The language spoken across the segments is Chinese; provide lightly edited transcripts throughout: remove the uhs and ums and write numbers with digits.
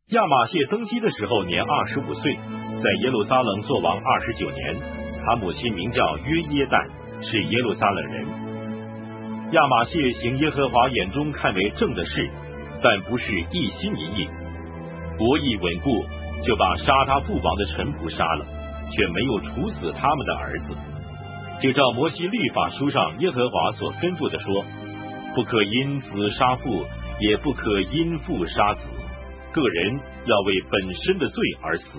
亚玛谢登基的时候年25岁，在耶路撒冷作王29年。他母亲名叫约耶旦，是耶路撒冷人。亚玛谢行耶和华眼中看为正的事，但不是一心一意。国意稳固，就把杀他父王的臣仆杀了，却没有处死他们的儿子。就照摩西律法书上耶和华所吩咐的说，不可因子杀父，也不可因父杀子，个人要为本身的罪而死。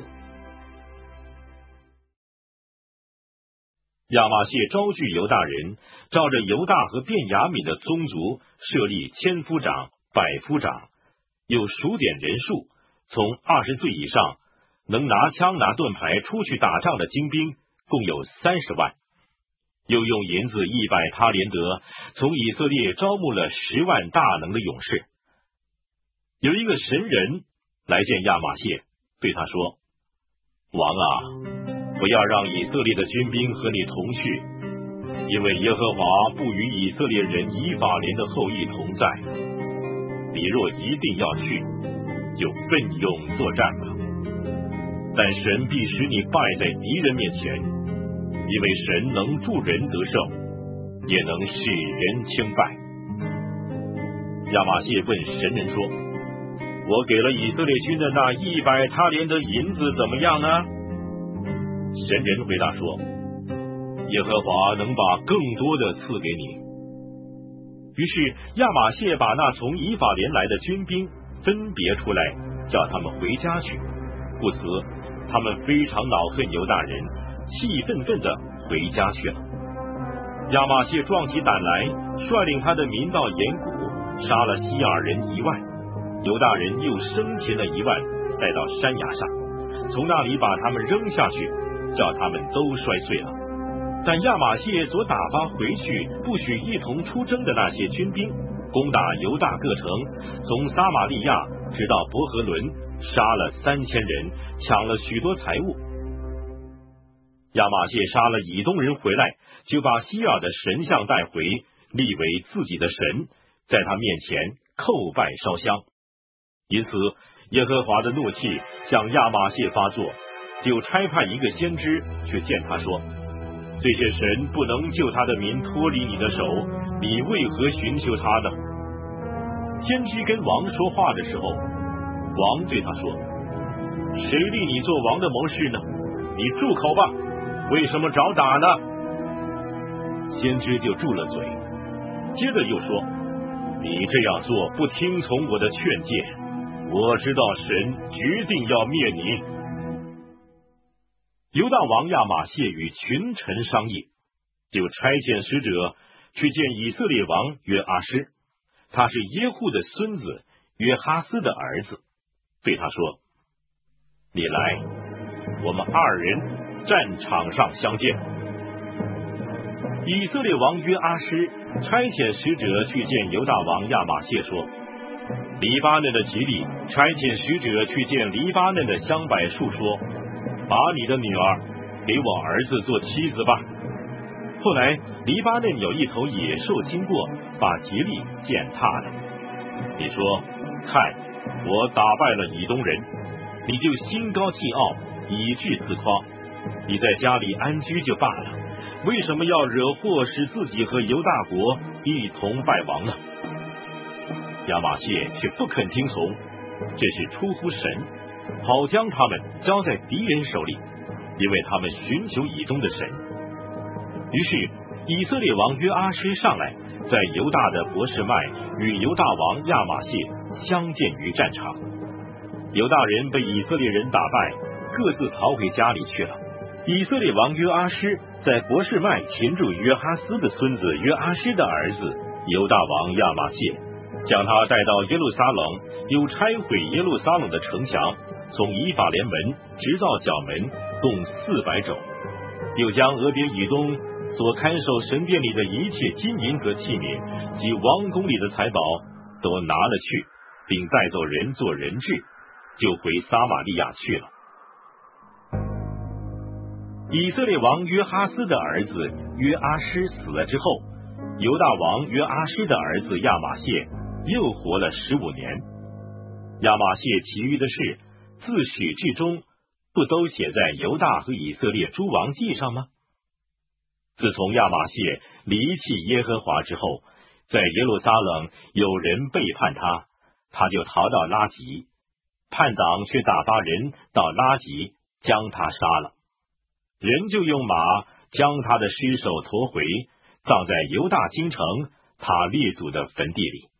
亚玛谢招聚犹大人，照着犹大和便雅悯的宗族设立千夫长、百夫长，又数点人数，从20岁以上能拿枪拿盾牌出去打仗的精兵共有30万。又用银子100他连得，从以色列招募了10万大能的勇士。有一个神人来见亚玛谢，对他说，王啊，不要让以色列的军兵和你同去，因为耶和华不与以色列人以法莲的后裔同在。你若一定要去，就奋勇作战吧。但神必使你败在敌人面前，因为神能助人得胜，也能使人轻败。亚玛谢问神人说，我给了以色列军的那100他连得银子怎么样呢？神人回答说，耶和华能把更多的赐给你。于是亚玛谢把那从以法莲来的军兵分别出来，叫他们回家去。故此他们非常恼恨犹大人，气愤愤地回家去了。亚玛谢壮起胆来，率领他的民到岩谷，杀了西尔人1万，犹大人又生擒了1万，带到山崖上，从那里把他们扔下去，叫他们都摔碎了。但亚玛谢所打发回去不许一同出征的那些军兵，攻打犹大各城，从撒玛利亚直到伯和伦，杀了3000人，抢了许多财物。亚玛谢杀了以东人回来，就把西尔的神像带回，立为自己的神，在他面前叩拜烧香。因此耶和华的怒气向亚玛谢发作，就差派一个先知去见他说，这些神不能救他的民脱离你的手，你为何寻求他呢？先知跟王说话的时候，王对他说，谁立你做王的谋士呢？你住口吧，为什么找打呢？先知就住了嘴，接着又说，你这样做不听从我的劝诫，我知道神决定要灭你。犹大王亚玛谢与群臣商议，就差遣使者去见以色列王约阿施，他是耶户的孙子约哈斯的儿子，对他说，你来，我们2人战场上相见。以色列王约阿施差遣使者去见犹大王亚玛谢说，黎巴嫩的吉利差遣使者去见黎巴嫩的香柏树说，把你的女儿给我儿子做妻子吧。后来黎巴嫩有一头野兽经过，把吉利践踏了。你说，看，我打败了以东人，你就心高气傲，以致自夸。你在家里安居就罢了，为什么要惹祸，使自己和犹大国一同败亡呢？亚玛谢却不肯听从，这是出乎神，好将他们交在敌人手里，因为他们寻求以东的神。于是以色列王约阿施上来，在犹大的伯示麦与犹大王亚玛谢相见于战场。犹大人被以色列人打败，各自逃回家里去了。以色列王约阿施在伯示麦擒住约哈斯的孙子约阿施的儿子犹大王亚玛谢，将他带到耶路撒冷，又拆毁耶路撒冷的城墙，从以法莲门直到角门，共400肘。又将俄别以东所看守神殿里的一切金银和器皿及王宫里的财宝都拿了去，并带走人做人质，就回撒玛利亚去了。以色列王约哈斯的儿子约阿施死了之后，犹大王约阿施的儿子亚玛谢又活了15年。 亚玛谢其余的事，自始至终不都写在犹大和以色列诸王记上吗？自从亚玛谢离弃耶和华之后，在耶路撒冷有人背叛他，他就逃到拉吉，叛党却打发人到拉吉将他杀了，人就用马将他的尸首驮回，葬在犹大京城他列祖的坟地里。